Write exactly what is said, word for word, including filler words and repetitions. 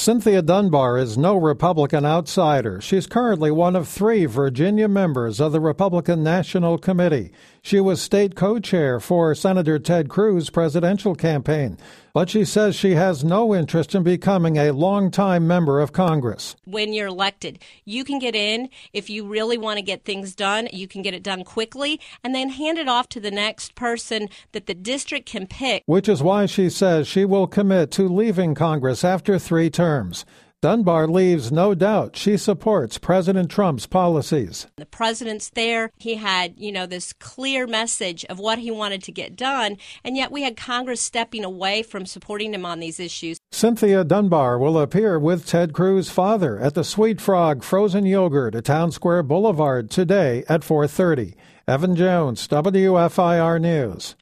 Cynthia Dunbar is no Republican outsider. She's currently one of three Virginia members of the Republican National Committee. She was state co-chair for Senator Ted Cruz's presidential campaign, but she says she has no interest in becoming a longtime member of Congress. When you're elected, you can get in. If you really want to get things done, you can get it done quickly and then hand it off to the next person that the district can pick. Which is why she says she will commit to leaving Congress after three terms. Dunbar leaves no doubt she supports President Trump's policies. The president's there. He had, you know, this clear message of what he wanted to get done, and yet we had Congress stepping away from supporting him on these issues. Cynthia Dunbar will appear with Ted Cruz's father at the Sweet Frog Frozen Yogurt at Town Square Boulevard today at four thirty. Evan Jones, W F I R News.